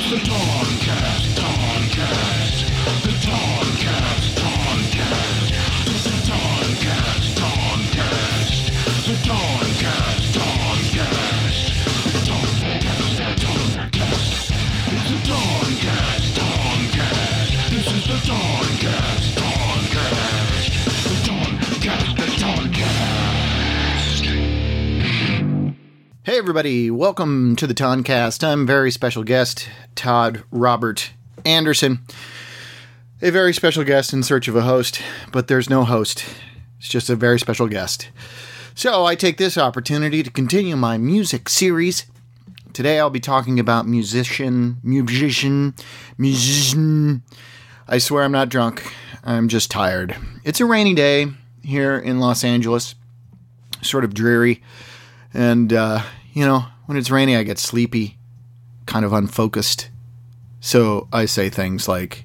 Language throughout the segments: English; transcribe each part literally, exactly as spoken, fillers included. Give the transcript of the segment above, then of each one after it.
Hey everybody, welcome to the Toncast. I'm very special guest, Todd Robert Anderson. A very special guest in search of a host, but there's no host. It's just a very special guest. So I take this opportunity to continue my music series. Today I'll be talking about musician, musician, musician. I swear I'm not drunk. I'm just tired. It's a rainy day here in Los Angeles. Sort of dreary. And, uh, you know, when it's rainy, I get sleepy, kind of unfocused. So I say things like,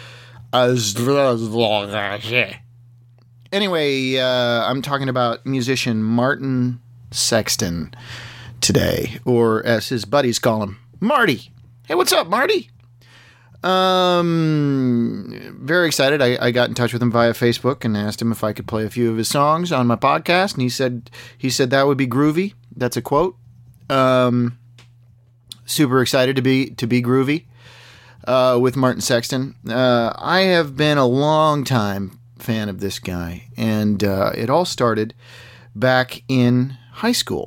anyway, uh, I'm talking about musician Martin Sexton today, or as his buddies call him, Marty. Hey, what's up, Marty? Um, very excited. I, I got in touch with him via Facebook and asked him if I could play a few of his songs on my podcast, and he said he said that would be groovy. That's a quote. Um, super excited to be to be groovy uh, with Martin Sexton. Uh, I have been a long time fan of this guy, and uh, it all started back in high school.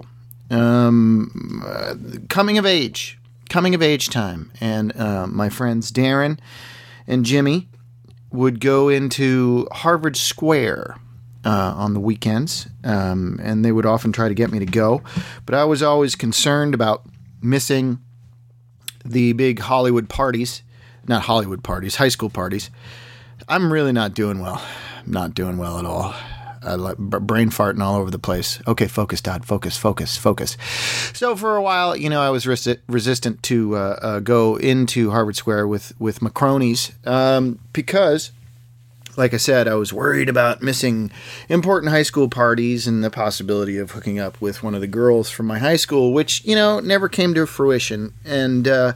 Um, uh, coming of age, coming of age time, and uh, my friends Darren and Jimmy would go into Harvard Square Uh, on the weekends, um, and they would often try to get me to go, but I was always concerned about missing the big Hollywood parties, not Hollywood parties, high school parties. I'm really not doing well, not doing well at all. I like brain farting all over the place. Okay, focus, Todd, focus, focus, focus. So for a while, you know, I was resi- resistant to uh, uh, go into Harvard Square with, with my cronies, um, because like I said, I was worried about missing important high school parties and the possibility of hooking up with one of the girls from my high school, which, you know, never came to fruition. And uh,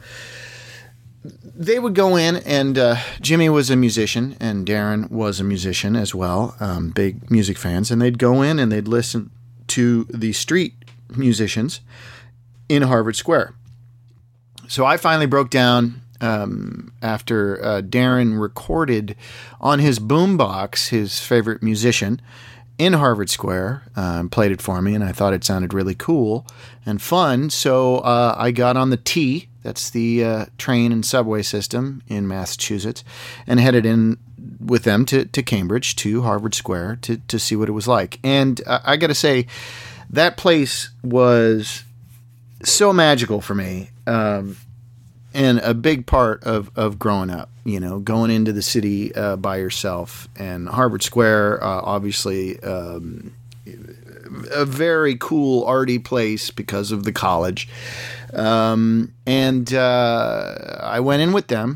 they would go in, and uh, Jimmy was a musician, and Darren was a musician as well, um, big music fans. And they'd go in and they'd listen to the street musicians in Harvard Square. So I finally broke down Um, after uh, Darren recorded on his boombox his favorite musician in Harvard Square, uh, played it for me, and I thought it sounded really cool and fun. So uh, I got on the T, that's the uh, train and subway system in Massachusetts, and headed in with them to, to Cambridge, to Harvard Square, to, to see what it was like. And uh, I got to say, that place was so magical for me. Um, And a big part of, of growing up, you know, going into the city uh, by yourself. And Harvard Square, uh, obviously, um, a very cool, arty place because of the college. Um, and uh, I went in with them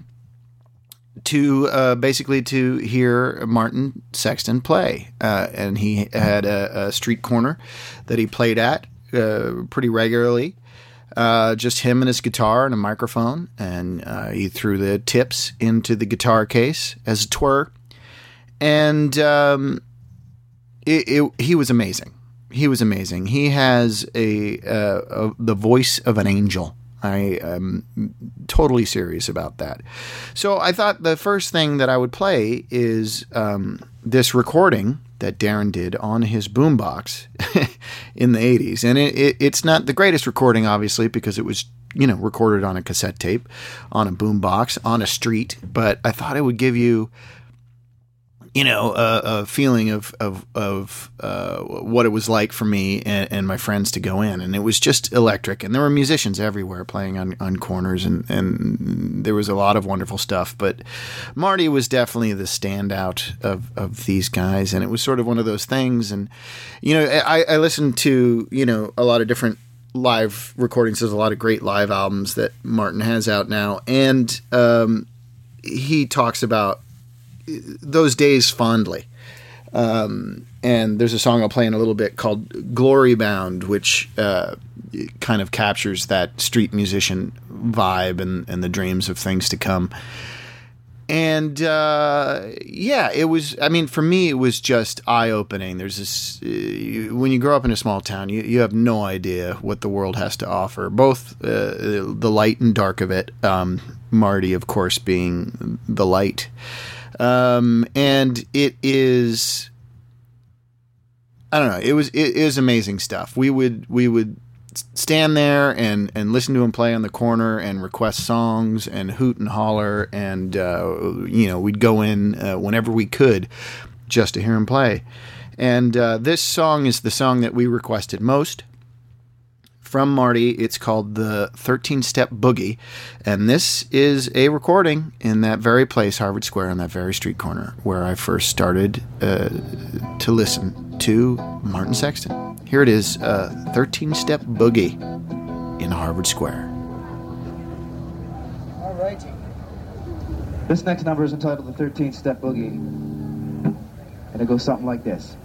to uh, basically to hear Martin Sexton play. Uh, and he had a, a street corner that he played at uh, pretty regularly. Uh, just him and his guitar and a microphone, and uh, he threw the tips into the guitar case as it were, and um, it, it, he was amazing. He was amazing. He has a, uh, a the voice of an angel. I am totally serious about that. So I thought the first thing that I would play is um, this recording that Darren did on his boombox in the eighties. And it, it, it's not the greatest recording, obviously, because it was, you know, recorded on a cassette tape, on a boombox, on a street. But I thought it would give you, you know, a, a feeling of of, of uh, what it was like for me and, and my friends to go in. And it was just electric. And there were musicians everywhere playing on, on corners, and, and there was a lot of wonderful stuff. But Marty was definitely the standout of, of these guys. And it was sort of one of those things. And, you know, I, I listened to, you know, a lot of different live recordings. There's a lot of great live albums that Martin has out now. And um, he talks about those days fondly. Um, and there's a song I'll play in a little bit called Glory Bound, which uh, it kind of captures that street musician vibe and, and the dreams of things to come. And, uh, yeah, it was, I mean, for me, it was just eye-opening. There's this, uh, you, when you grow up in a small town, you, you have no idea what the world has to offer, both uh, the light and dark of it. Um, Marty, of course, being the light. Um, and it is, I don't know, it was, it, it was amazing stuff. We would, we would, stand there and, and listen to him play on the corner and request songs and hoot and holler. And, uh, you know, we'd go in uh, whenever we could just to hear him play. And uh, this song is the song that we requested most from Marty. It's called the thirteen-Step Boogie. And this is a recording in that very place, Harvard Square, on that very street corner, where I first started uh, to listen to Martin Sexton. Here it is, uh, thirteen-Step Boogie in Harvard Square. All righty. This next number is entitled the thirteen-Step Boogie. And it goes something like this.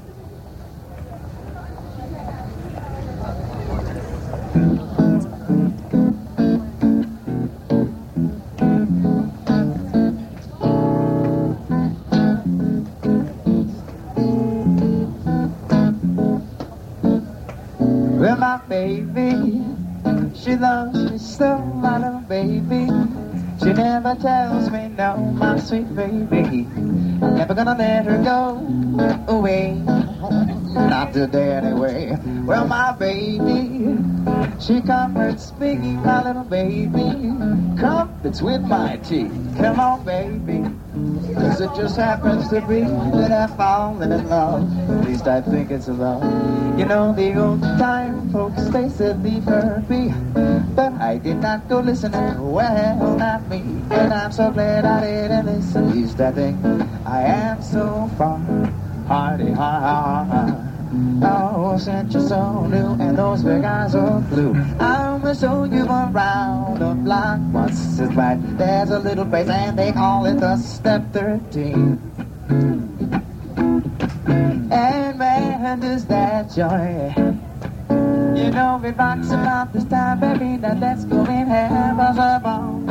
Well, my baby, she loves me so, my little baby. She never tells me no, my sweet baby. I'm never gonna let her go away, not today anyway. Well, my baby, she comforts me, my little baby. Comforts with my teeth. Come on, baby. 'Cause it just happens to be that I've fallen in love. At least I think it's love. You know, the old time folks, they said leave her be, but I did not go listening. Well, not me. And I'm so glad I didn't listen. At least I think I am so far. Hardy heart. Oh, since you're so new and those big eyes are blue, I'm gonna show you around the block. Once it's right, there's a little place and they call it the Step thirteen. And man, does that joy. You know it rocks about this time every night. Let's go and have us a ball.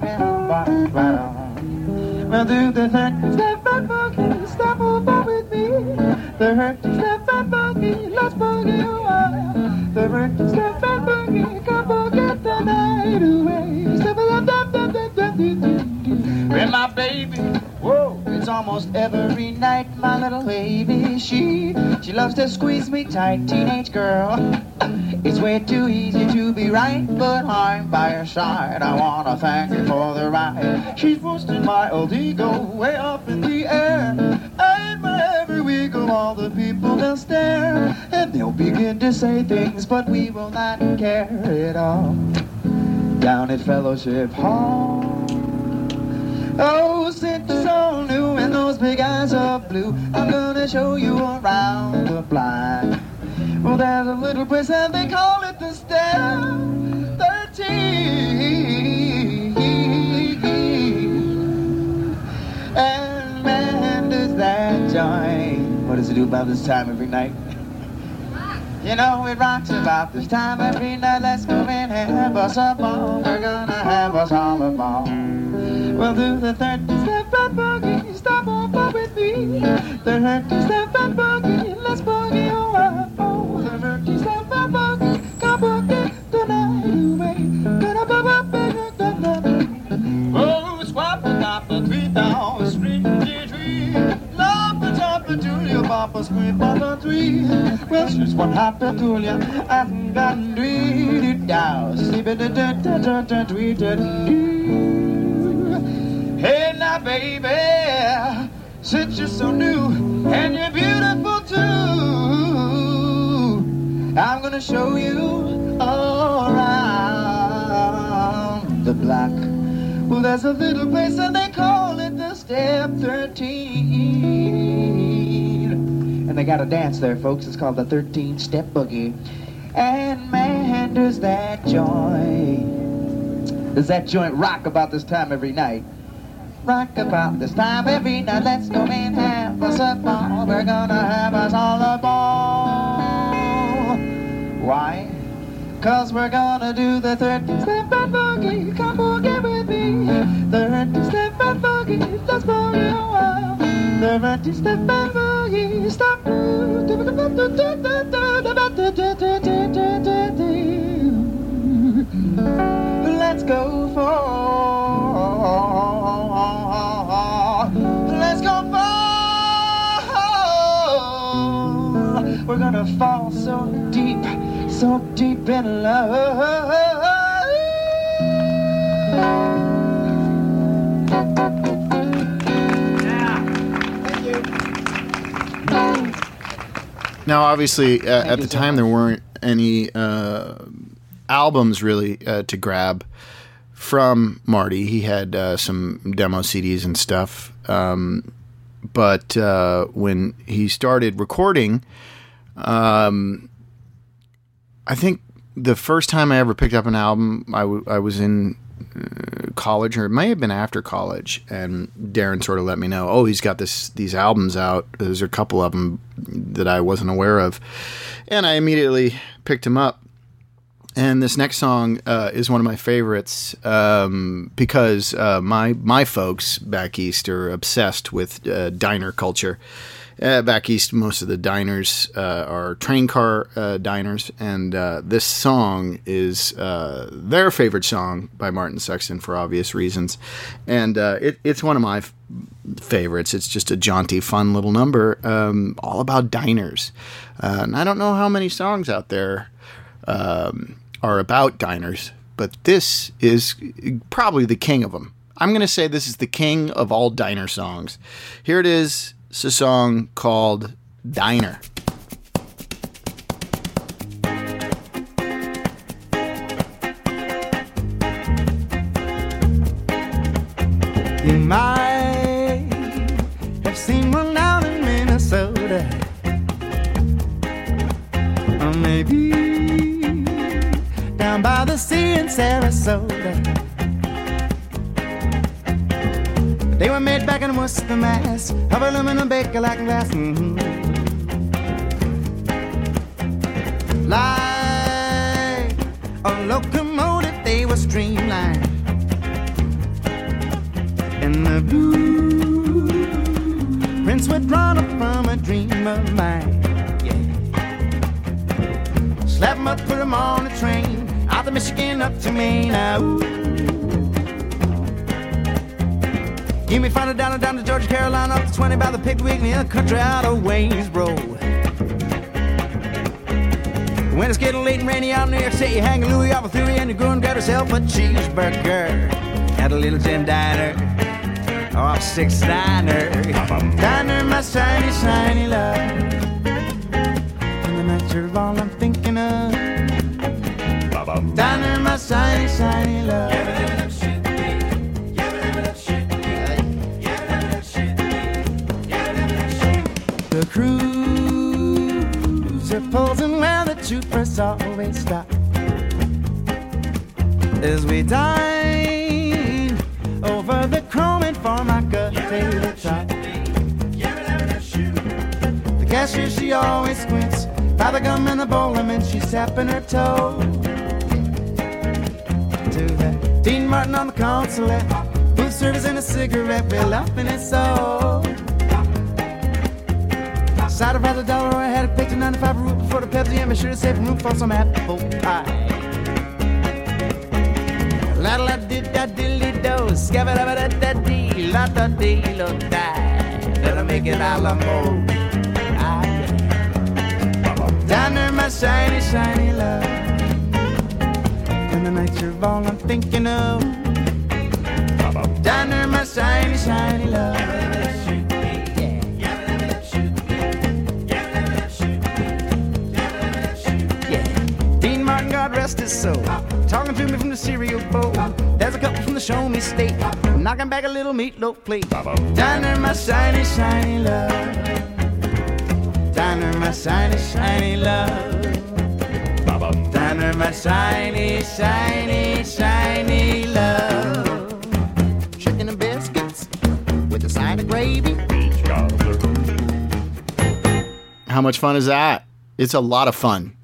Well, do the thirteen step and boogie, step over with me. The thirteen step and boogie, let's boogie away. The thirteen step and boogie, come forget the night away. Step up, up, up, up, up, up. Well, my baby, whoa, it's almost every night, my little baby. She, she loves to squeeze me tight, teenage girl. It's way too easy to be right, but I'm by her side. I wanna thank her for the ride. She's boosting my old ego way up in the air. And wherever we go, all the people they'll stare, and they'll begin to say things, but we will not care at all. Down at Fellowship Hall. Oh, since you're so new and those big eyes are blue, I'm gonna show you around the block. Well, there's a little place and they call it the Step thirteen. And man, does that joy. What does it do about this time every night? You know it rocks about this time every night. Let's go and have us a ball. We're gonna have us all a ball. We'll do the thirteen step and boogie. Stop over with me. The thirteen step and boogie. Let's boogie away. Oh, the thirteen step and boogie. Come boogie the night away. Gonna bop up and oh, swap the top of three down the street. Love the top of Julia, Papa scream on the tree. Well, she's what happened to you. I've got to read it down. Sleep in the dirt, dirt, dirt, dirt, dirt, dirt. Hey now, baby, since you're so new and you're beautiful too, I'm gonna show you all around the block. Well, there's a little place and they call it the Step thirteen. And they got a dance there, folks. It's called the thirteen-Step Boogie. And man, does that joint, does that joint rock about this time every night? Rock about this time every night. Let's go and have us a ball. We're gonna have us all a ball. Why? Cause we're gonna do the thirteen step and boogie. Come boogie with me. thirteen step and boogie. Let's boogie a while. thirteen step and boogie. Stop. Let's go for. Let's go for. We're gonna fall so deep, so deep in love. Yeah. Thank you. Now, obviously, uh, at the so time, much. There weren't any uh, albums really uh, to grab from Marty. He had uh, some demo C Ds and stuff. Um, but uh, when he started recording, um, I think the first time I ever picked up an album, I, w- I was in uh, college, or it may have been after college, and Darren sort of let me know, oh, he's got this these albums out. There's a couple of them that I wasn't aware of. And I immediately picked him up. And this next song uh, is one of my favorites um, because uh, my my folks back east are obsessed with uh, diner culture. Uh, back east, most of the diners uh, are train car uh, diners, and uh, this song is uh, their favorite song by Martin Sexton for obvious reasons. And uh, it, it's one of my f- favorites. It's just a jaunty, fun little number, um, all about diners. Uh, and I don't know how many songs out there um, are about diners, but this is probably the king of them. I'm going to say this is the king of all diner songs. Here it is. It's a song called Diner. You might have seen one down in Minnesota, or maybe down by the sea in Sarasota. They were made back in Worcester, Mass, of aluminum baker like glass. Mm-hmm. Like a locomotive, they were streamlined, and the blueprints were drawn up from a dream of mine. Yeah. Slap 'em up, put 'em on a train, out to Michigan, up to Maine. Now, give me five down and down to Georgia, Carolina, up to twenty by the Piggly in the country out of Waynesboro. When it's getting late and rainy out in New York City, hang a Louis off a theory and you go and grab yourself a cheeseburger at a little Jim Diner or a six diner. Diner, my shiny, shiny love. And the night you're all I'm thinking of. Diner, my shiny, shiny love. The cruiser pulls in where the troopers always stop as we dine over the chrome and Formica tabletop. The cashier, she always squints by the gum and the bowling, and she's tapping her toe to that Dean Martin on the consulate, food service and a cigarette, we're laughing it so. Cider by the dollar, I had a picture ninety-five root before the Pepsi, and be sure to save room for some apple pie. La la did da dilly do, scabba da da da dee, la da dee lo die. That'll make it a la mode. Diner, my shiny, shiny love. And the night you're all I'm thinking of. Diner, my shiny, shiny love. God rest his soul, talking to me from the cereal bowl. There's a couple from the show me state, knocking back a little meatloaf plate. Diner, my shiny, shiny love. Diner, my shiny, shiny love. Diner, my shiny, shiny, shiny love. Chicken and biscuits with a side of gravy. How much fun is that? It's a lot of fun.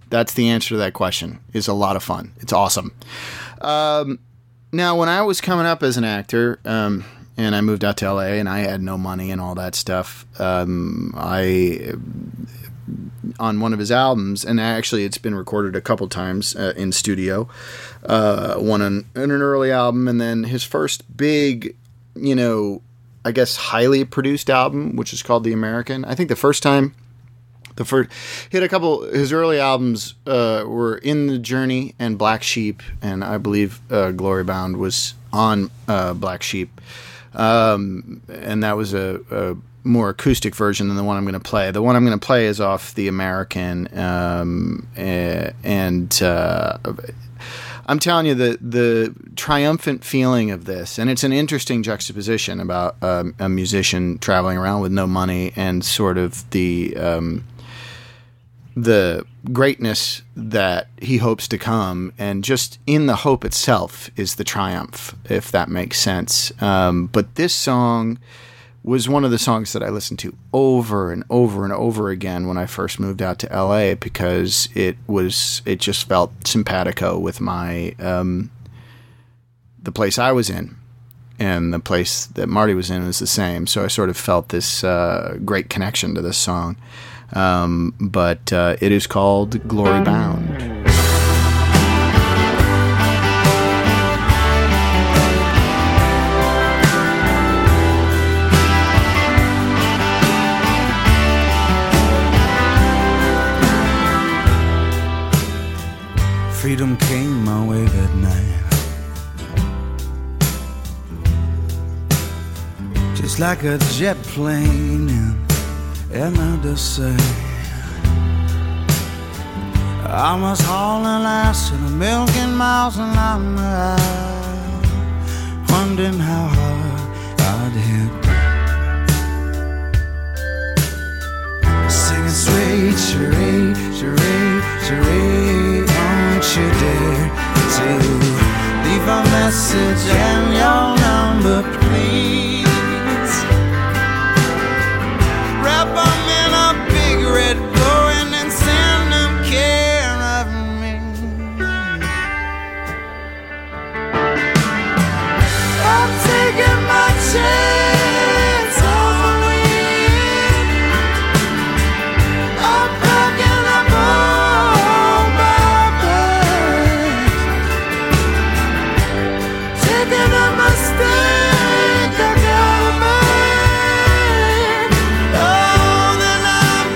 That's the answer to that question. It's a lot of fun. It's awesome. Um, now, when I was coming up as an actor, um, and I moved out to L A, and I had no money and all that stuff, um, I on one of his albums, and actually it's been recorded a couple times uh, in studio, uh, one on, on an early album, and then his first big, you know, I guess highly produced album, which is called The American. I think the first time, the first, he had a couple, his early albums uh, were In the Journey and Black Sheep, and I believe uh, Glory Bound was on uh, Black Sheep. Um, and that was a, a more acoustic version than the one I'm going to play. The one I'm going to play is off The American, um, and uh, I'm telling you the the triumphant feeling of this, and it's an interesting juxtaposition about um, a musician traveling around with no money and sort of the um, the greatness that he hopes to come, and just in the hope itself is the triumph, if that makes sense. Um, but this song was one of the songs that I listened to over and over and over again when I first moved out to L A, because it was it just felt simpatico with my um, the place I was in, and the place that Marty was in was the same. So I sort of felt this uh, great connection to this song. Um, but uh, it is called Glory Bound. Freedom came my way that night, just like a jet plane in another say. I was hauling ass in a million miles an hour, wondering how hard I'd hit. Singing sweet charade, charade, charade. Won't you dare to leave a message and your number, please? Wrap them in a big red bow and then send them care of me. I'm taking my chance on the wind. I'm packing up all my bags, taking a mistake I gotta make. Oh, then I'm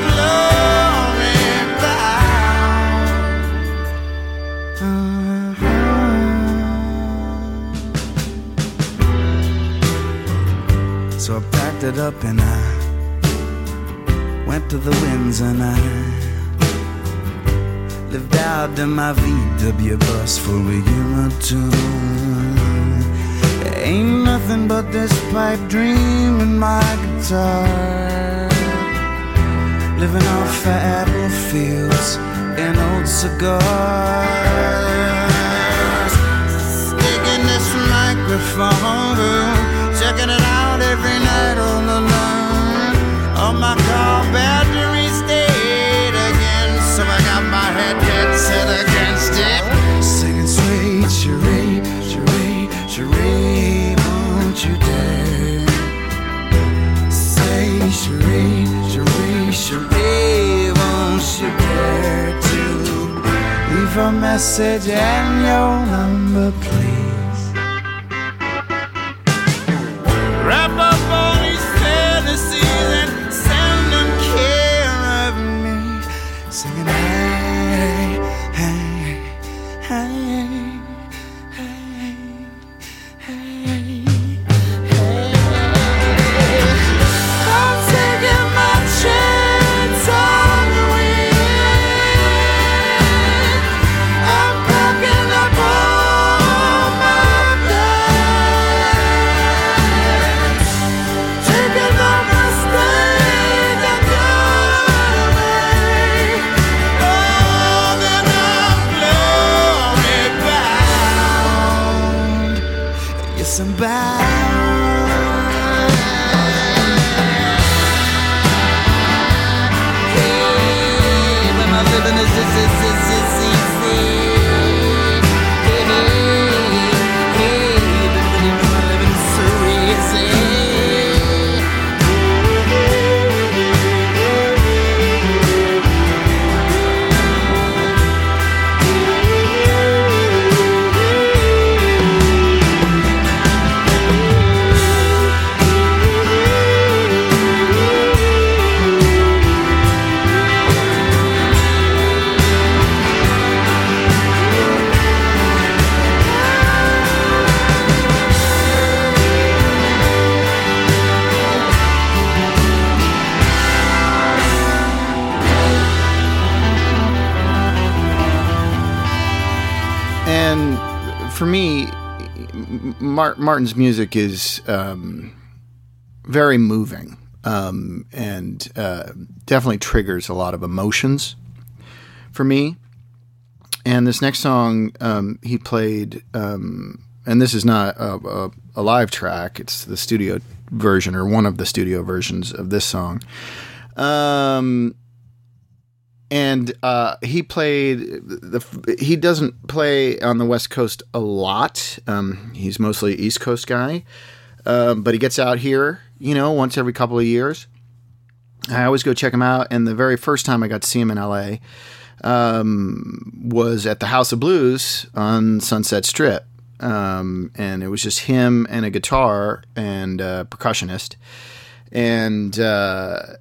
glory bound. Uh-huh. So I packed it up and I went to the winds, and I lived out in my V W bus for a year or two. There ain't nothing but this pipe dream and my guitar, living off of apple fields and old cigars, sticking this microphone, checking it out every night on the line. Oh, my car battery stayed again, so I got my head dead set against it. Singing sweet charade, charade, charade. Won't you dare say charade, charade, charade? Won't you dare to leave a message and your number, please? Wrap up all these fantasies and send them care of me. Singing hey, hey, hey, hey, hey, hey. I'm taking my chance on the wind. I'm packing up all my bags, taking a mistake I gotta make. Oh, then I'm glory bound. Yes, I'm bound. Hey, when I living is is is is is easy. Hey, hey, hey, living my living is so easy. For me, Martin's music is um, very moving um, and uh, definitely triggers a lot of emotions for me. And this next song um, he played, um, and this is not a, a, a live track, it's the studio version or one of the studio versions of this song. Um, And uh, he played the. He doesn't play on the West Coast a lot. Um, he's mostly East Coast guy, um, but he gets out here, you know, once every couple of years. I always go check him out. And the very first time I got to see him in L A um, was at the House of Blues on Sunset Strip, um, and it was just him and a guitar and a percussionist, and. Uh,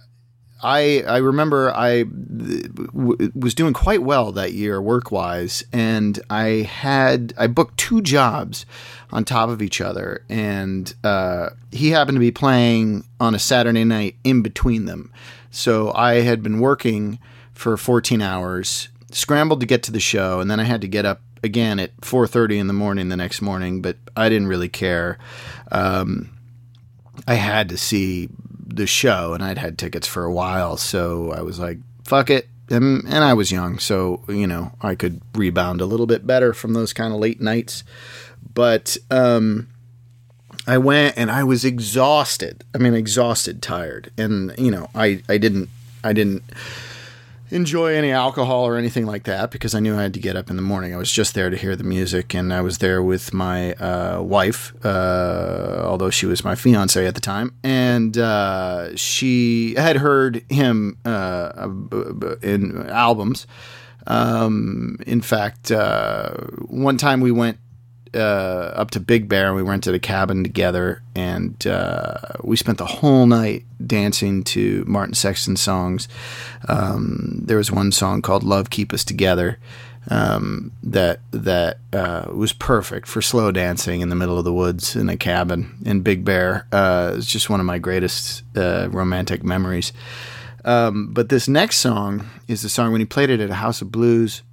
I I remember I w- was doing quite well that year work-wise, and I had I booked two jobs on top of each other, and uh, he happened to be playing on a Saturday night in between them. So I had been working for fourteen hours, scrambled to get to the show, and then I had to get up again at four thirty in the morning the next morning, but I didn't really care. Um, I had to see the show, and I'd had tickets for a while, so I was like, fuck it. And, and I was young, so, you know, I could rebound a little bit better from those kind of late nights. But um, I went, and I was exhausted. I mean, exhausted, tired. And, you know, I, I didn't, I didn't enjoy any alcohol or anything like that because I knew I had to get up in the morning. I was just there to hear the music, and I was there with my uh, wife, uh, although she was my fiance at the time, and uh, she had heard him uh, in albums. Um, in fact, uh, one time we went uh, up to Big Bear, and we rented a cabin together, and uh, we spent the whole night dancing to Martin Sexton songs. Um, there was one song called "Love Keep Us Together" um, that that uh, was perfect for slow dancing in the middle of the woods in a cabin in Big Bear. Uh, it's just one of my greatest uh, romantic memories. Um, but this next song is the song when he played it at a House of Blues.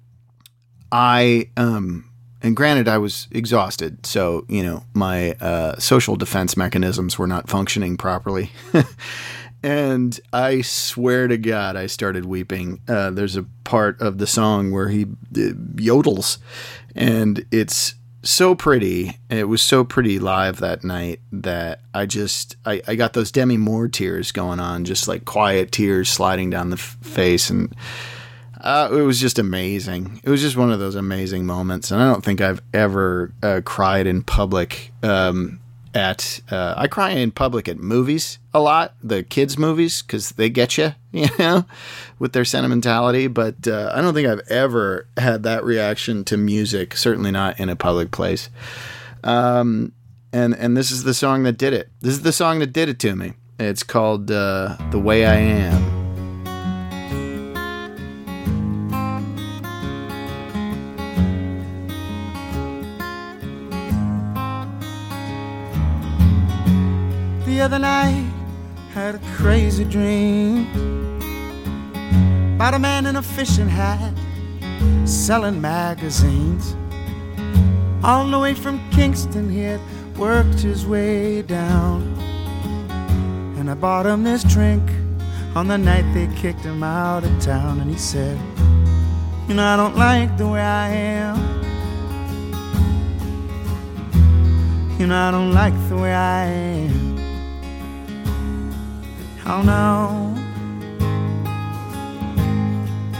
I um, and granted, I was exhausted, so, you know, my uh, social defense mechanisms were not functioning properly. And I swear to God, I started weeping. Uh, there's a part of the song where he uh, yodels, and it's so pretty. It was so pretty live that night that I just, I, I got those Demi Moore tears going on, just like quiet tears sliding down the f- face, and Uh, it was just amazing. It was just one of those amazing moments. And I don't think I've ever uh, cried in public um, at... Uh, I cry in public at movies a lot, the kids' movies, because they get you, you know, with their sentimentality. But uh, I don't think I've ever had that reaction to music, certainly not in a public place. Um, and, and this is the song that did it. This is the song that did it to me. It's called uh, The Way I Am. The other night, had a crazy dream about a man in a fishing hat selling magazines. All the way from Kingston, he had worked his way down, and I bought him this drink on the night they kicked him out of town. And he said, you know, I don't like the way I am. You know, I don't like the way I am. Oh no.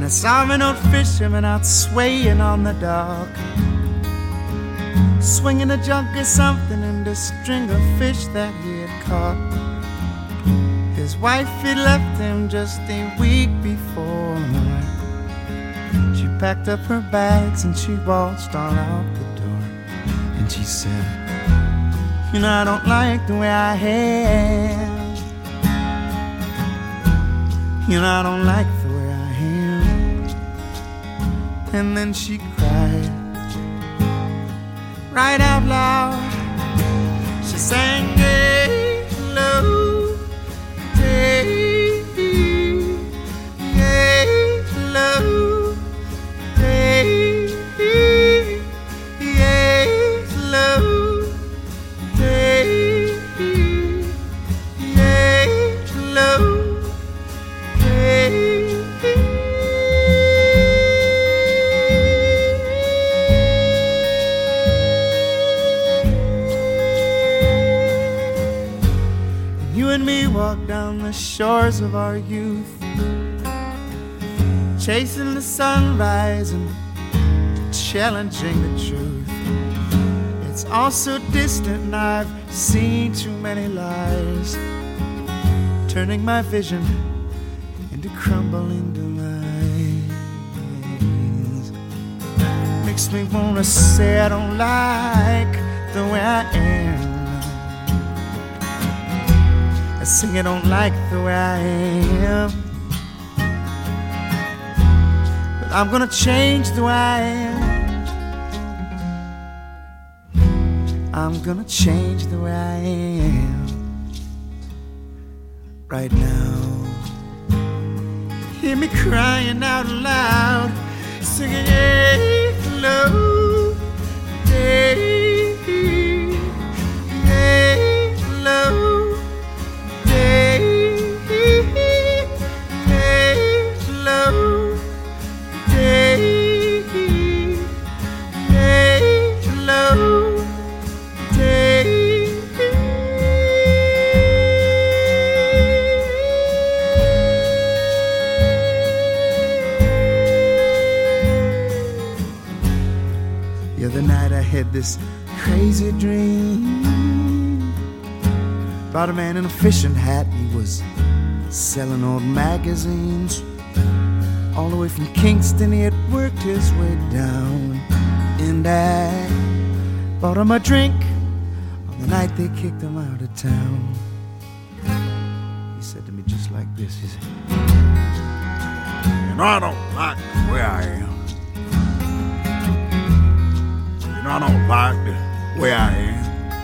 I saw an old fisherman out swaying on the dock, swinging a junk or something and a string of fish that he had caught. His wife had left him just a week before. She packed up her bags and she waltzed on out the door. And she said, you know, I don't like the way I am. You know, I don't like the way I am. And then she cried right out loud. She sang, hey, hello, hey, hey, hello, hey, hey, hello, hey, hey, hello. You and me walk down the shores of our youth, chasing the sunrise and challenging the truth. It's all so distant and I've seen too many lies, turning my vision into crumbling demise. Makes me wanna say I don't like the way I am. I say I don't like the way I am, but I'm gonna change the way I am. I'm gonna change the way I am right now. Hear me crying out loud, singing, hey, hello, hey, hey, hello, hey, hey, hello, hey, hey, hello, hey. The other night I had this crazy dream about a man in a fishing hat. He was selling old magazines. All the way from Kingston he had worked his way down, and I bought him a drink on the night they kicked him out of town. He said to me just like this, he said, you know, I don't like the way I am. I don't like the way I am,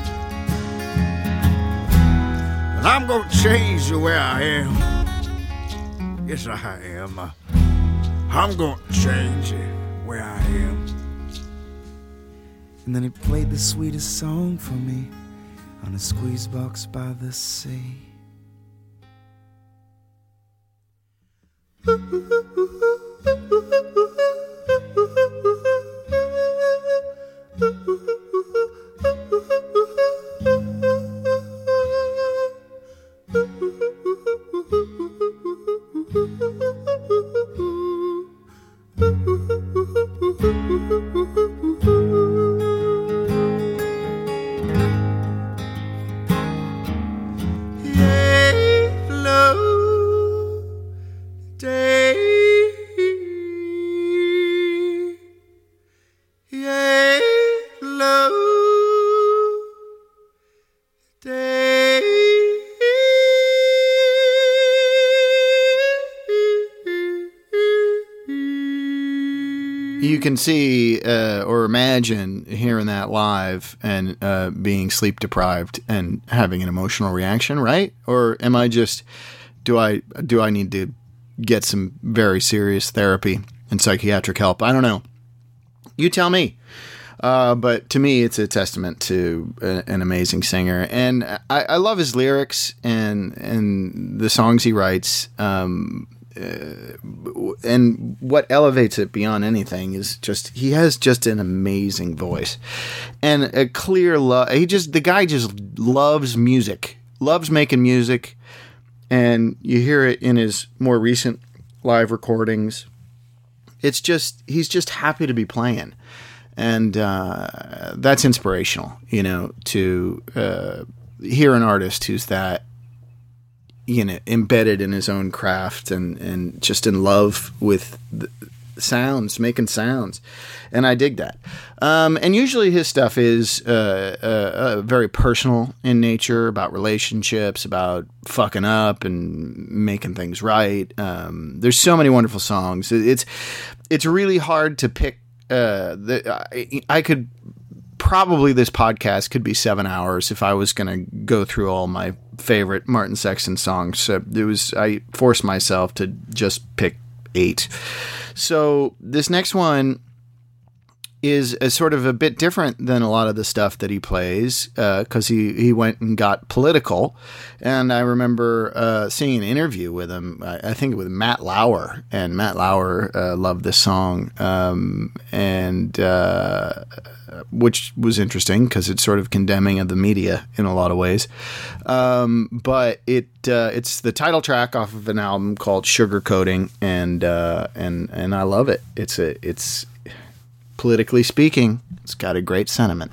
but I'm gonna change the way I am. Yes, I am. I'm gonna change the way I am. And then he played the sweetest song for me on a squeeze box by the sea. You can see uh, or imagine hearing that live and uh, being sleep deprived and having an emotional reaction, right? Or am I just do I do I need to get some very serious therapy and psychiatric help? I don't know. You tell me. Uh, but to me, it's a testament to a, an amazing singer, and I, I love his lyrics and and the songs he writes. Um, Uh, and what elevates it beyond anything is just he has just an amazing voice and a clear love. He just the guy just loves music, loves making music, and you hear it in his more recent live recordings. It's just he's just happy to be playing, and uh, that's inspirational. You know, to uh, hear an artist who's that, you know, embedded in his own craft and and just in love with the sounds, making sounds, and I dig that. Um, and usually his stuff is uh, uh, uh, very personal in nature, about relationships, about fucking up and making things right. Um, there's so many wonderful songs. It's it's really hard to pick. Uh, the, I, I could probably this podcast could be seven hours if I was going to go through all my favorite Martin Sexton songs. So it was I forced myself to just pick eight. So this next one is a sort of a bit different than a lot of the stuff that he plays, because uh, he, he went and got political. And I remember uh, seeing an interview with him, I, I think with Matt Lauer, and Matt Lauer uh, loved this song, um, and uh, which was interesting because it's sort of condemning of the media in a lot of ways. Um, but it uh, it's the title track off of an album called Sugarcoating, and uh, and and I love it. It's a it's politically speaking, it's got a great sentiment.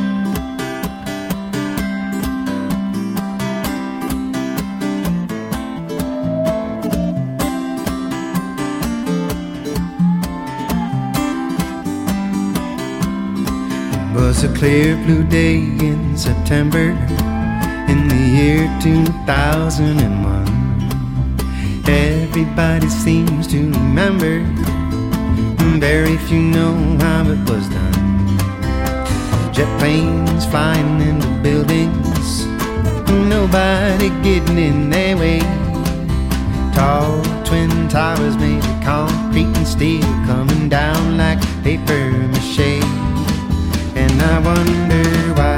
It was a clear blue day in September in the year two thousand one. Everybody seems to remember, very few know how it was done. Jet planes flying into buildings, nobody getting in their way. Tall twin towers made of concrete and steel coming down like paper mache. And I wonder why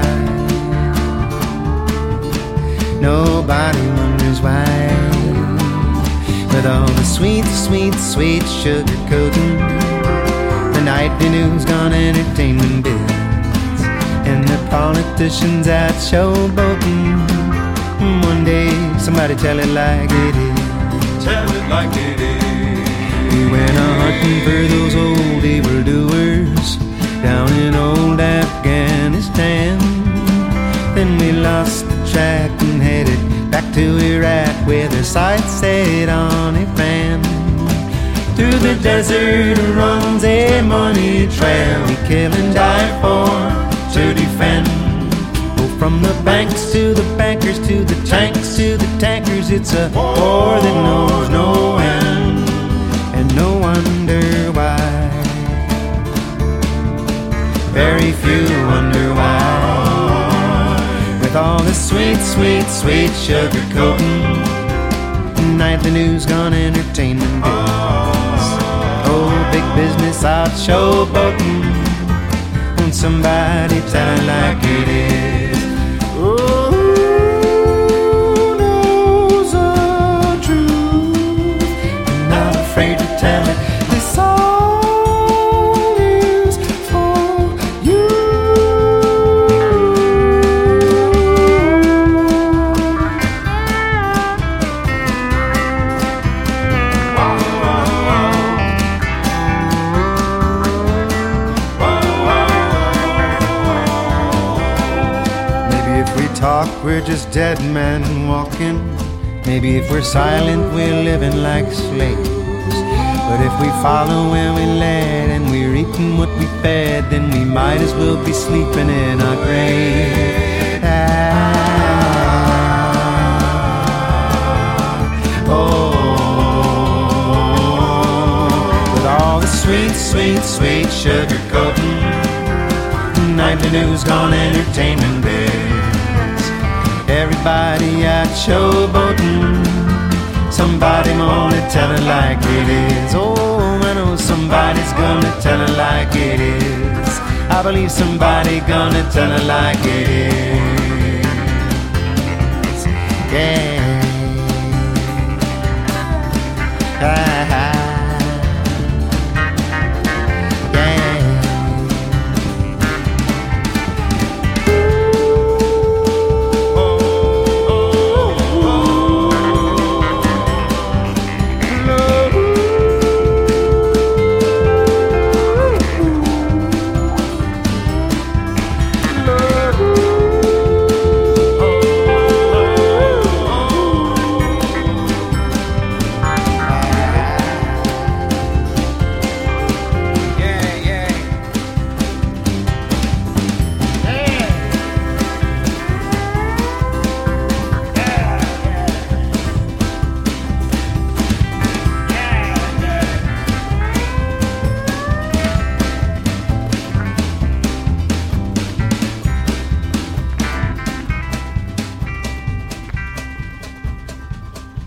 nobody wonders why. With all the sweet, sweet, sweet sugar coating, the nightly news gone entertainment bids, and the politicians out showboating. One day somebody tell it like it is. Tell it like it is. We went a hunting for those old evildoers down in old Afghanistan. Then we lost the track and headed back to Iraq, where the sights set on a fan. Through the desert runs a money trail, we kill and die for to defend. Oh, from the banks to the bankers, to the tanks, to the tankers, it's a war that knows no end. And no wonder why, very few wonder why. With all the sweet, sweet, sweet sugar coating, nightly news gone entertainment bids. Oh, big business out showboating, won't somebody tell it like it is? Oh, who knows the truth? I'm not afraid to tell it. This all is for you. We're just dead men walking. Maybe if we're silent, we're living like slaves. But if we follow where we led and we're eating what we fed, then we might as well be sleeping in our grave. Ah, oh, with all the sweet, sweet, sweet sugar coating, nightly news gone entertainment bids. Everybody out showboating, somebody gonna tell it like it is. Oh, I know somebody's gonna tell it like it is. I believe somebody gonna tell it like it is. Yeah. Ah,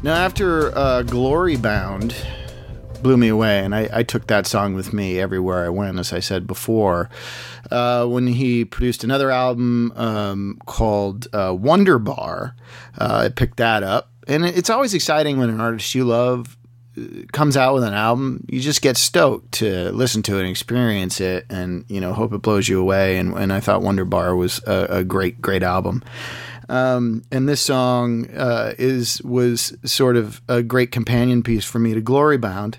Now, after uh, Glory Bound blew me away, and I, I took that song with me everywhere I went, as I said before, uh, when he produced another album um, called uh, Wonder Bar, uh, I picked that up. And it's always exciting when an artist you love comes out with an album. You just get stoked to listen to it and experience it, and you know, hope it blows you away. And, and I thought Wonder Bar was a, a great, great album. Um, and this song uh, is was sort of a great companion piece for me to Glory Bound,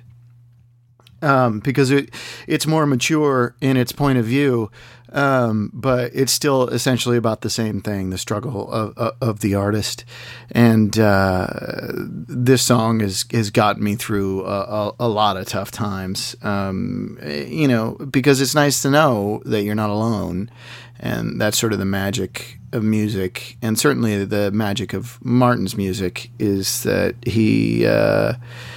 um, because it it's more mature in its point of view, um, but it's still essentially about the same thing: the struggle of of, of the artist. And uh, this song has has gotten me through a, a, a lot of tough times, um, you know, because it's nice to know that you're not alone. And that's sort of the magic of music, and certainly the magic of Martin's music is that he, uh,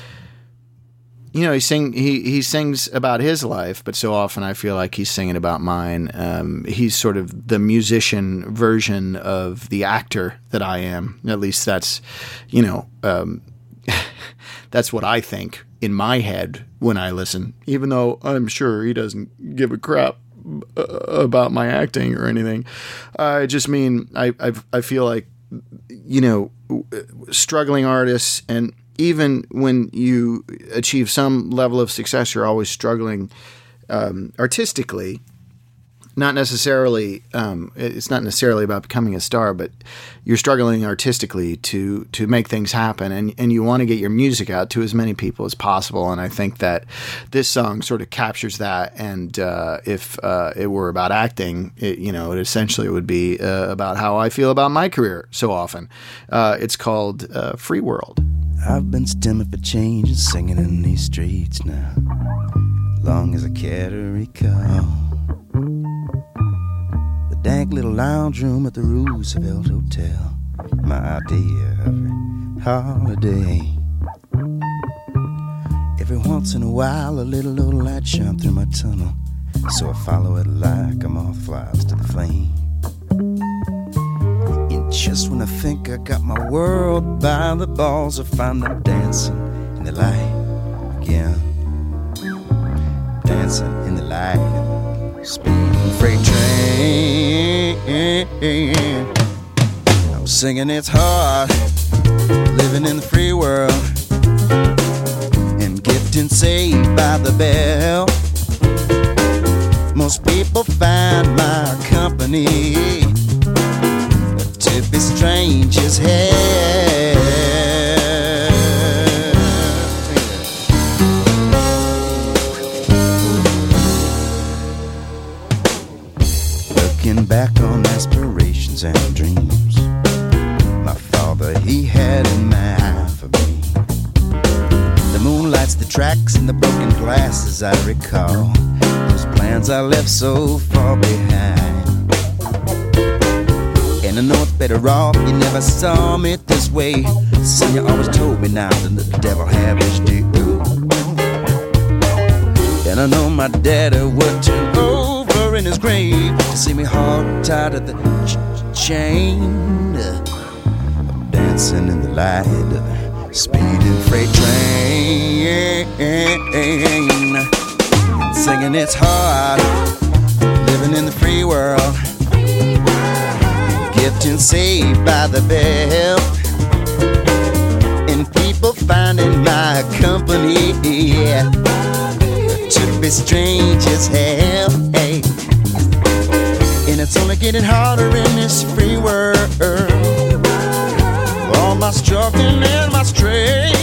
you know, he sing he he sings about his life, but so often I feel like he's singing about mine. Um, he's sort of the musician version of the actor that I am. At least that's, you know, um, that's what I think in my head when I listen. Even though I'm sure he doesn't give a crap about my acting or anything. I just mean I I've, I feel like, you know, struggling artists, and even when you achieve some level of success, you're always struggling um, artistically. Not necessarily, um, it's not necessarily about becoming a star, but you're struggling artistically to to make things happen, and, and you want to get your music out to as many people as possible. And I think that this song sort of captures that. And uh, if uh, it were about acting, it, you know, it essentially would be uh, about how I feel about my career so often. Uh, it's called uh, Free World. I've been stemming for change and singing in these streets now, long as I care to recall. The dank little lounge room at the Roosevelt Hotel, my idea of a holiday. Every once in a while a little old light shine through my tunnel, so I follow it like a moth flies to the flame. And just when I think I got my world by the balls, I find them dancing in the light again. Dancing in the light, speeding freight train. I'm singing it's hard, living in the free world, and getting saved by the bell. Most people find my company to be strange as hell. Looking back on aspirations and dreams my father, he had in mind for me. The moonlights, the tracks, and the broken glasses I recall. Those plans I left so far behind. And I know it's better off you never saw me this way. So you always told me now that the devil had his due. And I know my daddy would turn over in his grave to see me hog tied at the ch- chain. I'm dancing in the light of a speeding freight train, singing it's hard, living in the free world, getting saved by the bell, and people finding my company, yeah, to be strange as hell, hey. And it's only getting harder in this free world. All my struggling and my strain,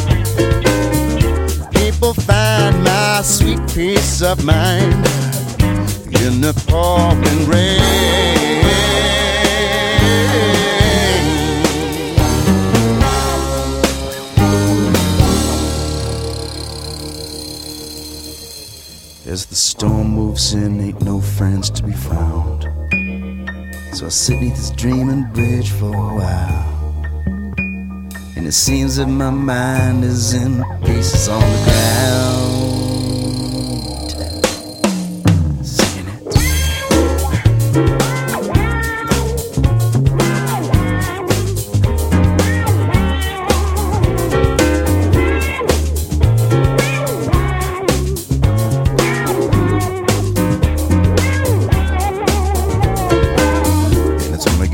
people find my sweet peace of mind in the pouring rain. As the storm moves in, ain't no friends to be found. So I sit beneath this dreaming bridge for a while, and it seems that my mind is in pieces on the ground. Singing it.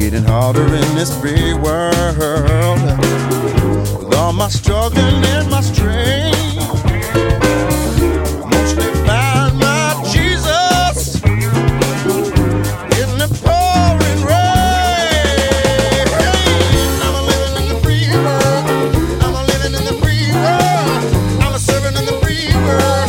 getting harder in this free world. With all my struggling and my strain, mostly find my Jesus in the pouring rain. I'm a living in the free world. I'm a living in the free world. I'm a serving in the free world.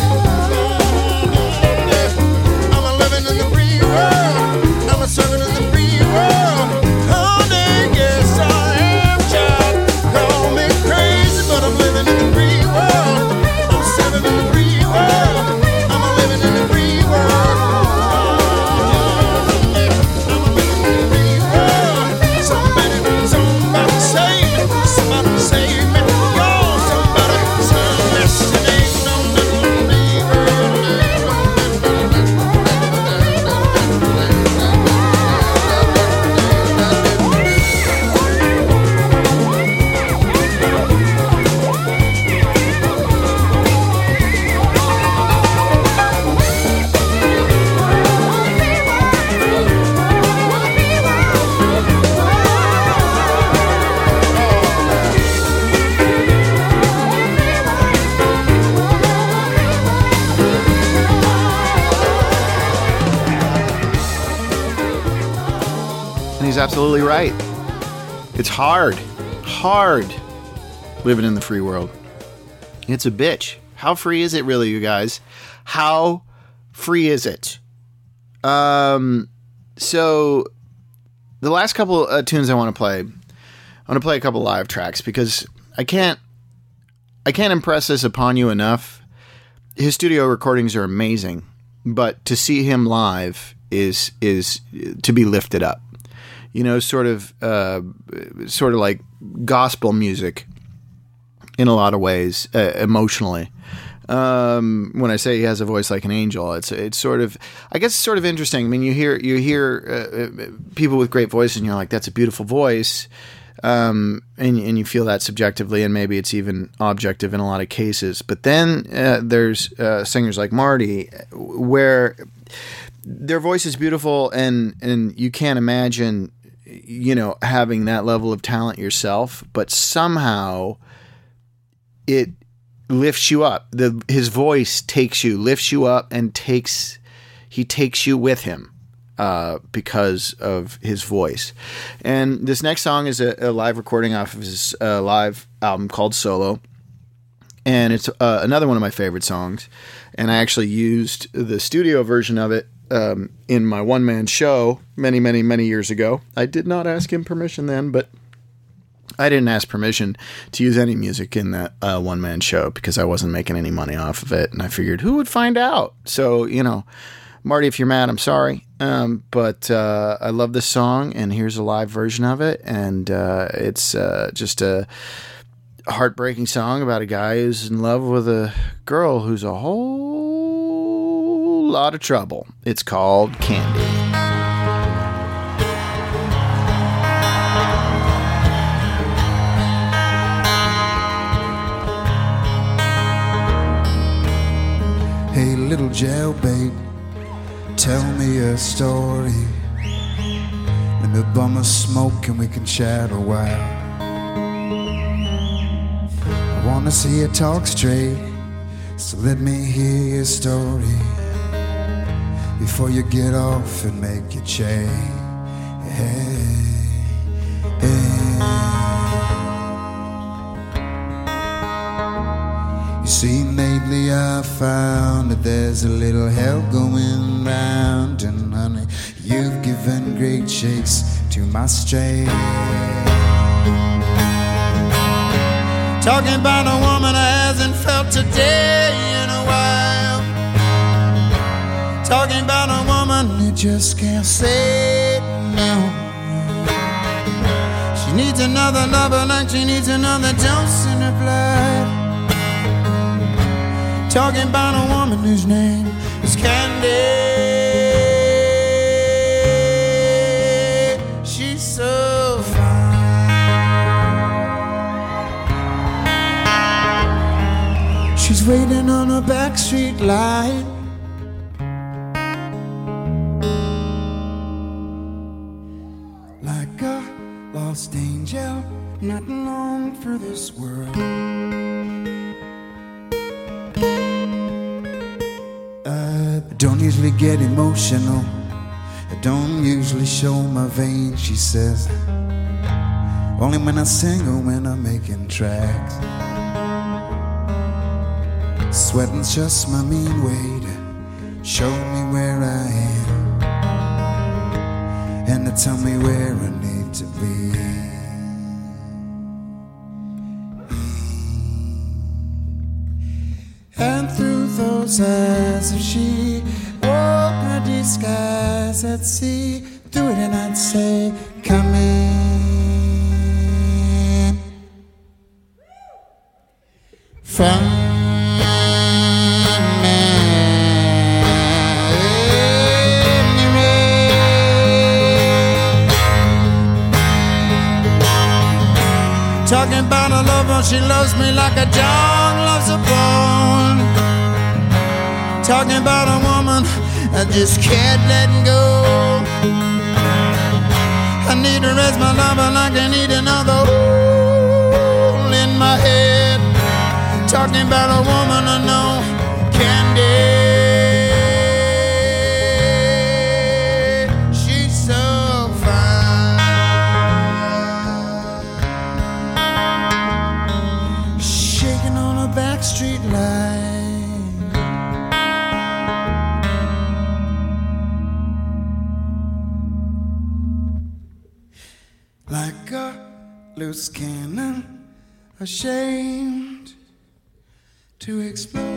I'm a living in the free world. I'm a serving in the free world. Honey, yes I am, child. Call me crazy, but I'm living in the free world. I'm serving in the free world. I'm a living in the free world. I'm a living in the free world. Somebody, somebody save me. Somebody save me. Y'all, somebody, somebody save me. No, no, And he's absolutely right. It's hard, hard living in the free world. It's a bitch. How free is it really, you guys? How free is it? Um, so the last couple uh, tunes I want to play, I want to play a couple live tracks because I can't, I can't impress this upon you enough. His studio recordings are amazing, but to see him live is is to be lifted up. You know, sort of, uh, sort of like gospel music in a lot of ways, uh, emotionally. Um, when I say he has a voice like an angel, it's it's sort of, I guess, it's sort of interesting. I mean, you hear you hear uh, people with great voices, and you're like, that's a beautiful voice, um, and and you feel that subjectively, and maybe it's even objective in a lot of cases. But then uh, there's uh, singers like Marty, where their voice is beautiful, and and you can't imagine, you know, having that level of talent yourself, but somehow it lifts you up. The his voice takes you, lifts you up, and takes he takes you with him uh, because of his voice. And this next song is a, a live recording off of his uh, live album called Solo, and it's uh, another one of my favorite songs. And I actually used the studio version of it Um, in my one-man show many, many, many years ago. I did not ask him permission then, but I didn't ask permission to use any music in that uh, one-man show because I wasn't making any money off of it, and I figured who would find out? So, you know, Marty, if you're mad, I'm sorry, um, but uh, I love this song, and here's a live version of it, and uh, it's uh, just a heartbreaking song about a guy who's in love with a girl who's a whole lot of trouble. It's called Candy. Hey little jailbait, tell me a story. Let me bum a smoke and we can chat a while. I wanna see you talk straight, so let me hear your story before you get off and make your change. Hey, hey. You see, lately I found that there's a little hell going round, and honey, you've given great shakes to my strain. Talking about a woman I hasn't felt today in a while. Talking about a woman who just can't say no. She needs another lover like she needs another dose in her blood. Talking about a woman whose name is Candy. She's so fine. She's waiting on a backstreet line. Like a lost angel, not long for this world. I don't usually get emotional, I don't usually show my veins, she says. Only when I sing or when I'm making tracks. Sweating's just my mean way to show me where I am and to tell me where I need to be. And through those eyes of she, oh, her disguise I'd see through it and I'd say, come in. From talking about a lover, she loves me like a dog loves a bone. Talking about a woman I just can't let go. I need her as my lover like I need another hole in my head. Talking about a woman I know candy. She's so fine, shaking on a backstreet line. Like a loose cannon, ashamed to explode.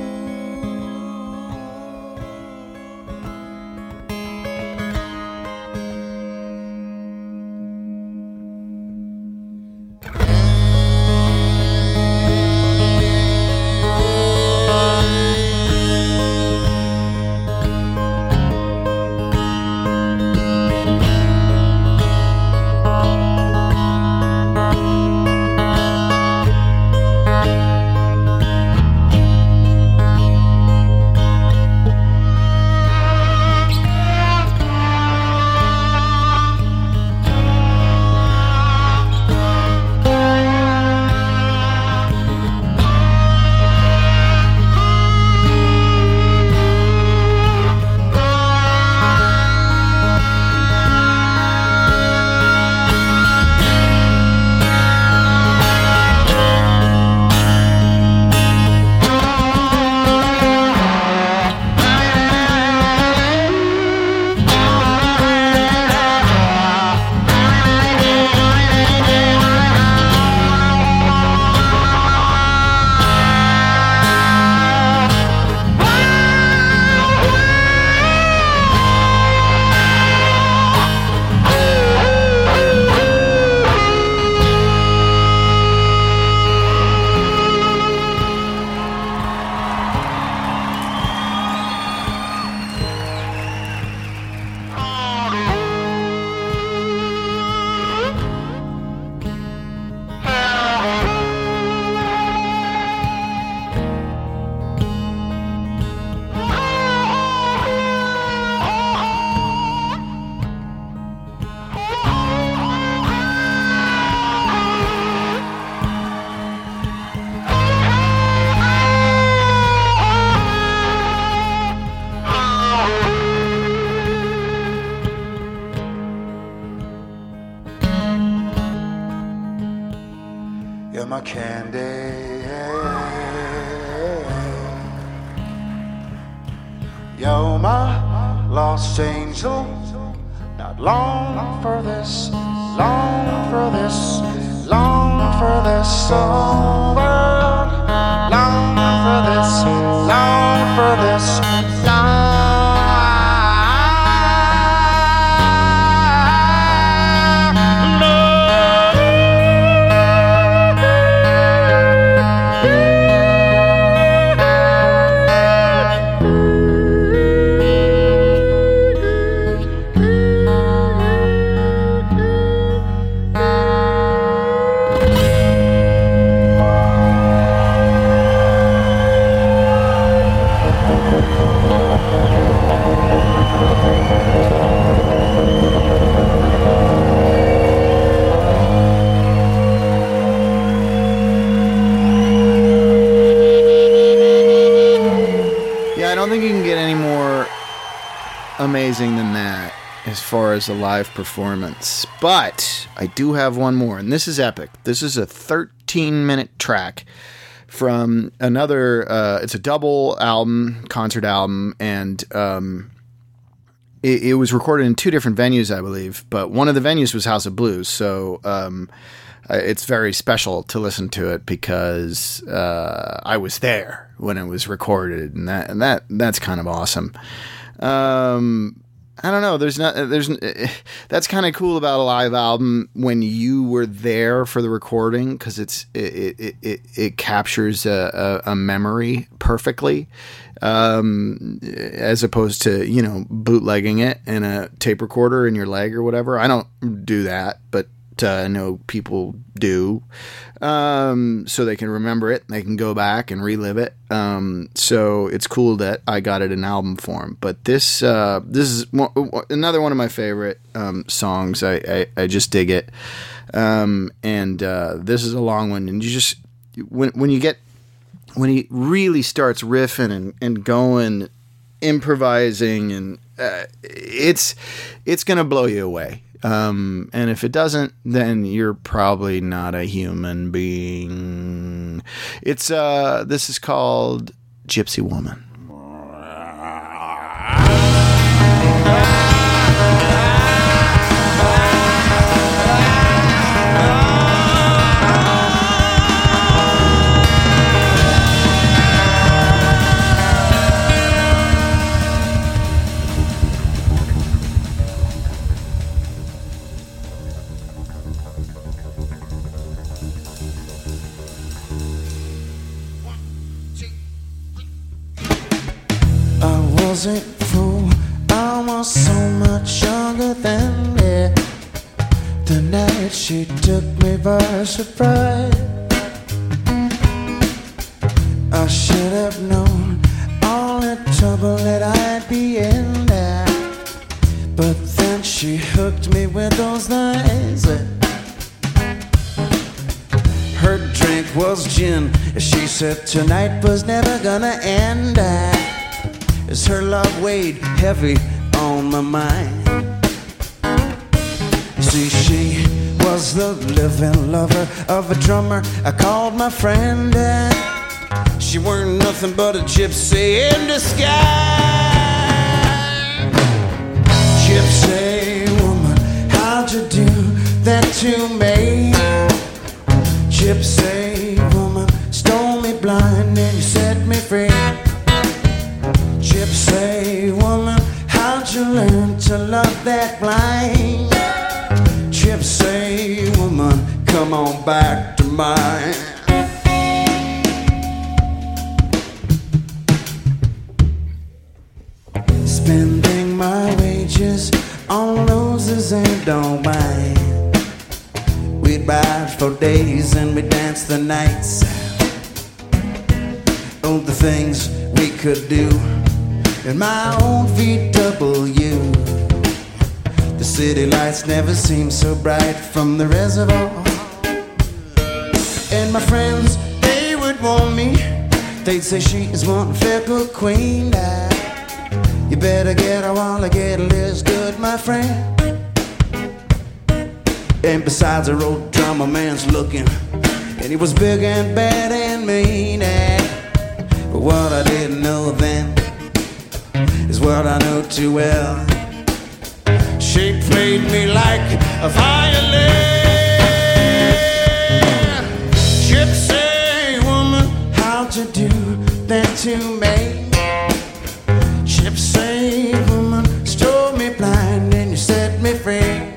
You're my candy. You're my lost angel. Not long for this, long for this, long for this oh, world. Long for this, long for this, long. as a live performance. But I do have one more, and this is epic. This is a thirteen-minute track from another, uh, it's a double album, concert album, and um, it, it was recorded in two different venues, I believe, but one of the venues was House of Blues, so um, it's very special to listen to it because uh, I was there when it was recorded, and that and that that's kind of awesome. Um, I don't know. There's not. There's. That's kind of cool about a live album when you were there for the recording because it's it it, it it captures a, a, a memory perfectly, um, as opposed to you know bootlegging it in a tape recorder in your leg or whatever. I don't do that, but uh, I know people do, um, so they can remember it. They can go back and relive it. Um, so it's cool that I got it in album form. But this uh, this is one, another one of my favorite um, songs. I, I, I just dig it. Um, and uh, this is a long one. And you just when when you get when he really starts riffing and, and going, improvising, and uh, it's it's gonna blow you away. Um, and if it doesn't, then you're probably not a human being. It's, uh, this is called Gypsy Woman. Wasn't fool, I was so much younger than me. The night she took me by surprise. I should have known all the trouble that I'd be in there, but then she hooked me with those lies. Her drink was gin, she said tonight was never gonna end. As her love weighed heavy on my mind. See, she was the living lover of a drummer I called my friend, and she weren't nothing but a gypsy in disguise. Gypsy woman, how'd you do that to me? Gypsy woman, stole me blind and you set me free. Gypsy woman, how'd you learn to love that blind? Gypsy woman, come on back to mine. Spending my wages on roses and on wine. We'd ride for days and we'd dance the nights. Oh, the things we could do in my own V W. The city lights never seemed so bright from the reservoir. And my friends, they would warn me. They'd say she is one fickle queen. Now, you better get her while the kettle is good, my friend. And besides, the old drummer man's looking, and he was big and bad and mean. But what I didn't know then is what I know too well. She played me like a violin. Gypsy woman, how'd you do that to me? Gypsy woman, stole me blind and you set me free.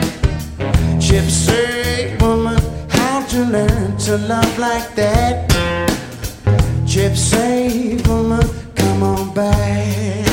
Gypsy woman, how'd you learn to love like that? Gypsy woman, come on back.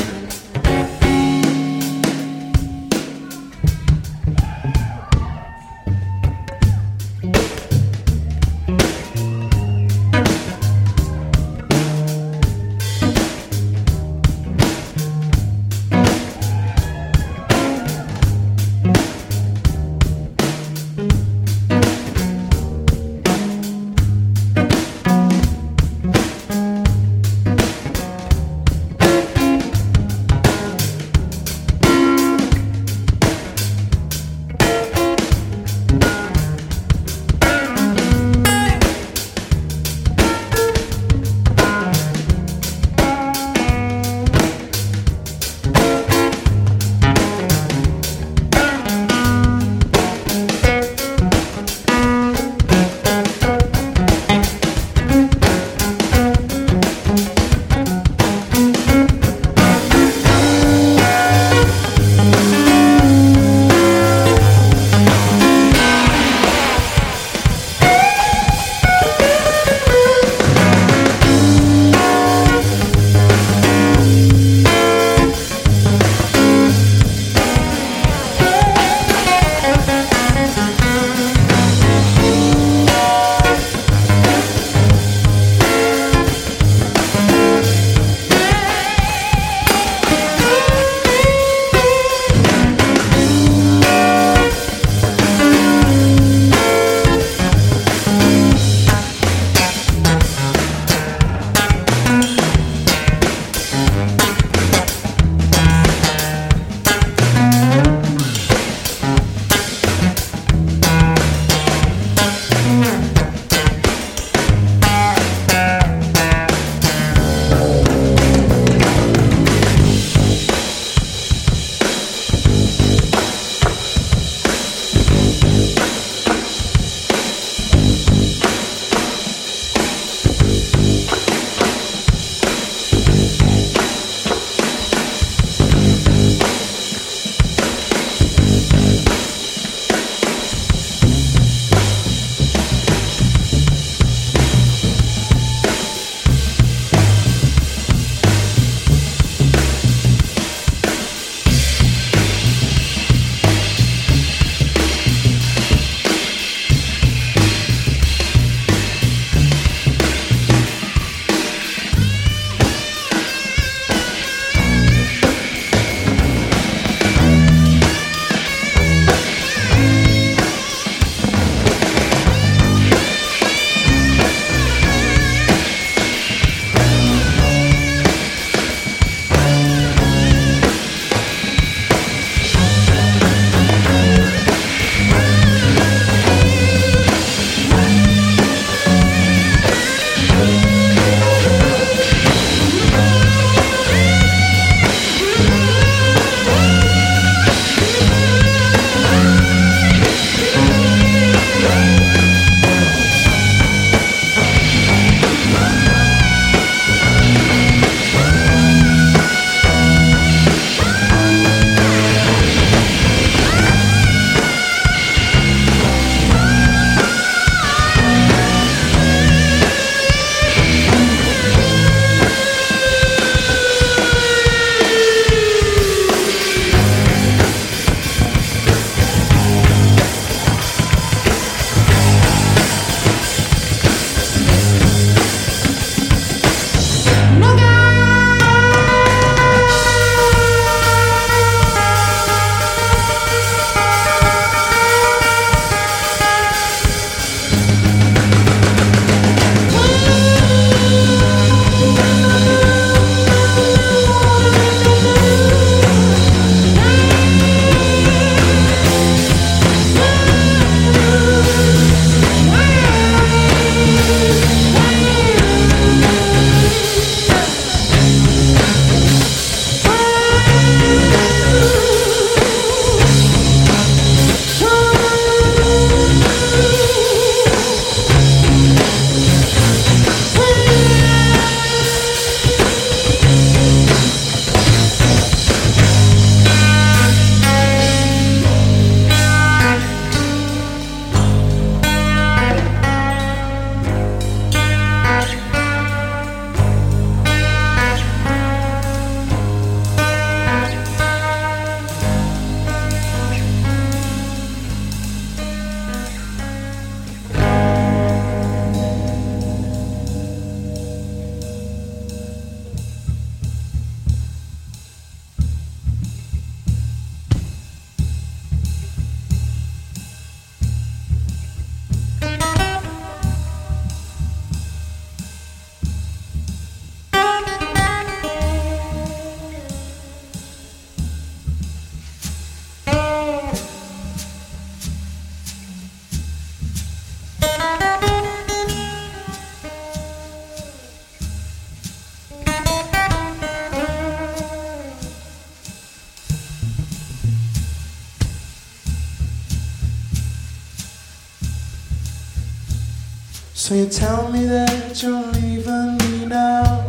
So you tell me that you're leaving me now,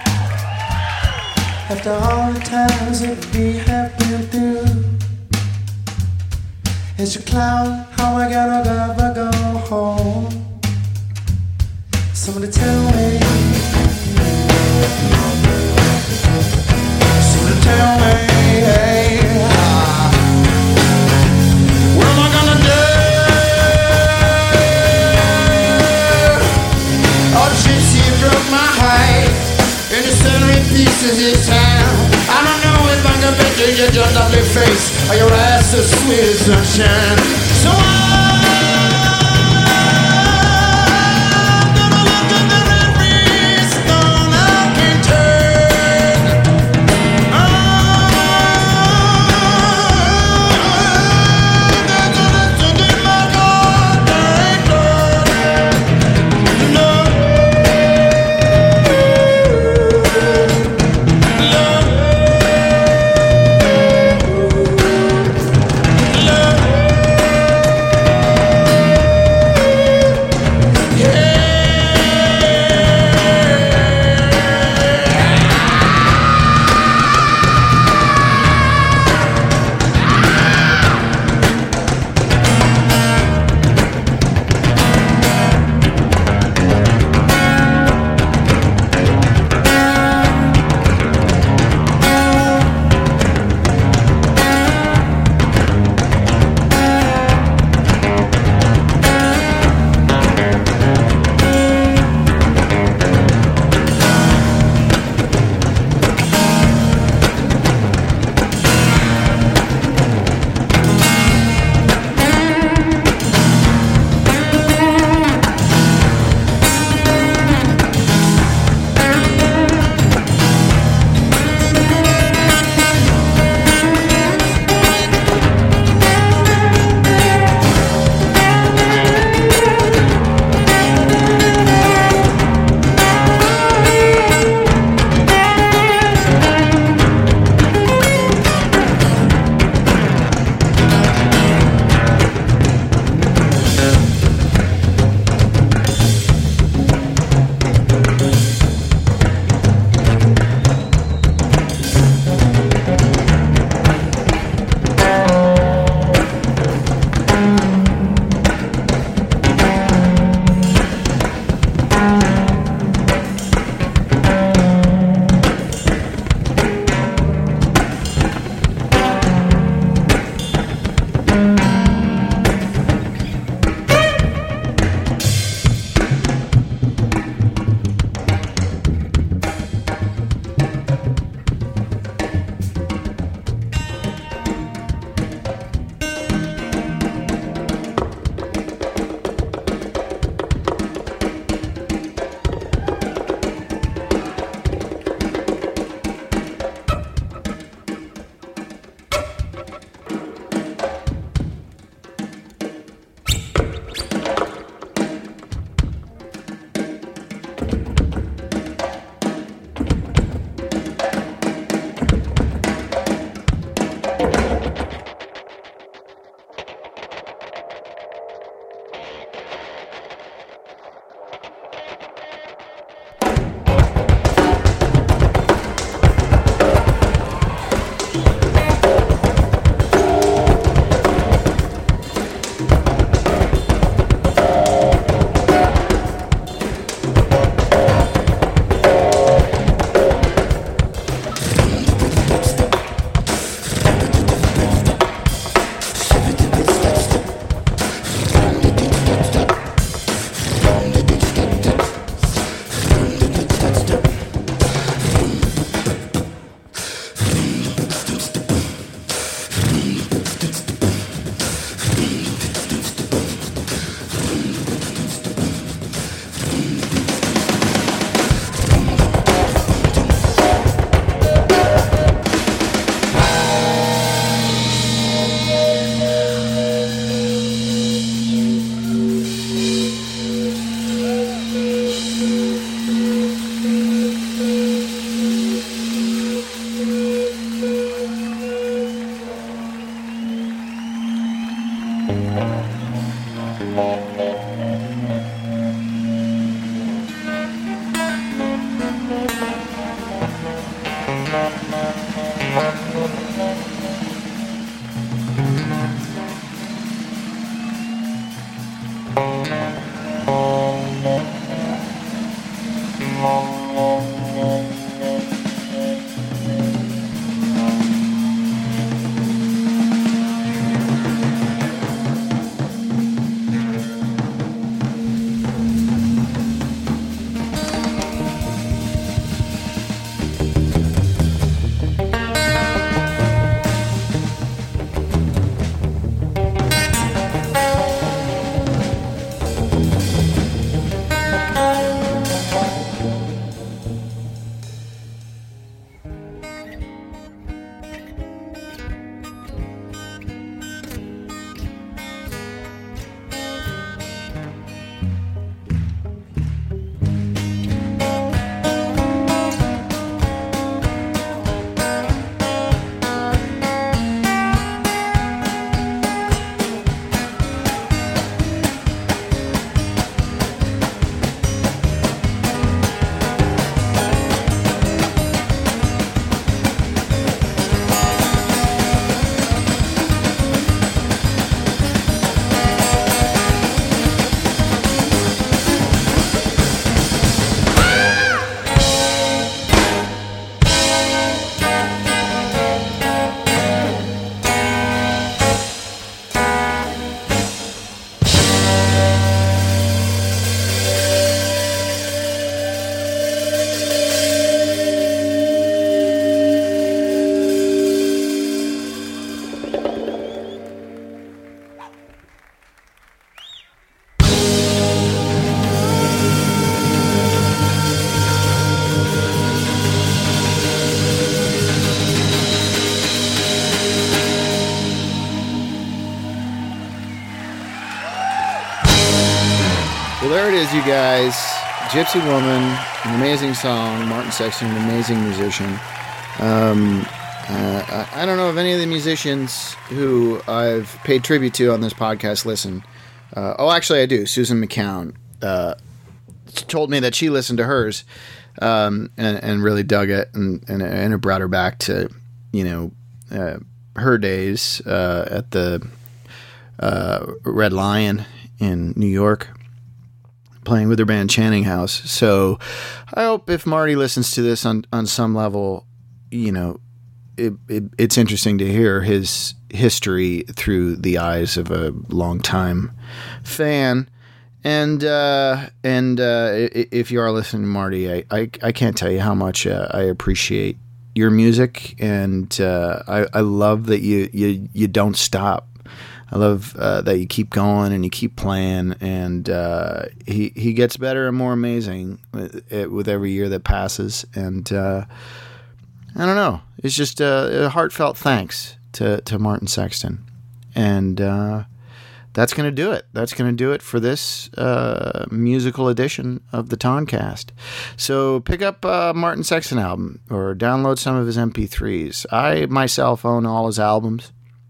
after all the times that we have been through. It's your clown, how I gotta ever go home. Somebody tell me. Somebody tell me. Hey, ah, what am I gonna do? Oh, gypsy, you broke my heart, and you set me in pieces this time. I don't know if I can picture your your lovely face, or your ass as sweet as sunshine. So I'm gonna look at the every stone I can turn. Oh, that's what it's to do, my God, there ain't none. Love, love, love. Well, there it is, you guys. Gypsy Woman, an amazing song. Martin Sexton, an amazing musician. Um, uh, I, I don't know if any of the musicians who I've paid tribute to on this podcast listen. Uh, oh, actually, I do. Susan McCown uh, told me that she listened to hers um, and, and really dug it, and, and, and it brought her back to, you know, uh, her days uh, at the uh, Red Lion in New York, playing with her band Channing House. So I hope if Marty listens to this on, on some level, you know, it, it, it's interesting to hear his history through the eyes of a longtime fan. And uh, and uh, if you are listening, Marty, I, I, I can't tell you how much uh, I appreciate your music, and uh, I, I love that you, you, you don't stop. I love uh, that you keep going and you keep playing, and uh, he he gets better and more amazing with, with every year that passes. And uh, I don't know, it's just a, a heartfelt thanks to, to Martin Sexton, and uh, that's going to do it. That's going to do it for this uh, musical edition of the Toncast. So pick up a Martin Sexton album or download some of his M P threes. I myself own all his albums.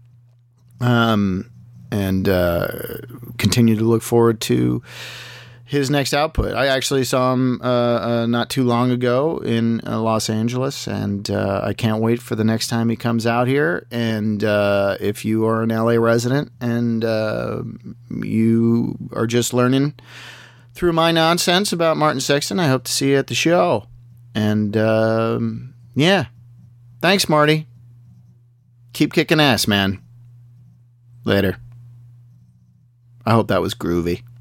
Um, and, uh, continue to look forward to his next output. I actually saw him, uh, uh not too long ago in uh, Los Angeles, and, uh, I can't wait for the next time he comes out here. And, uh, if you are an L A resident and, uh, you are just learning through my nonsense about Martin Sexton, I hope to see you at the show. And, um, yeah, thanks, Marty. Keep kicking ass, man. Later. I hope that was groovy.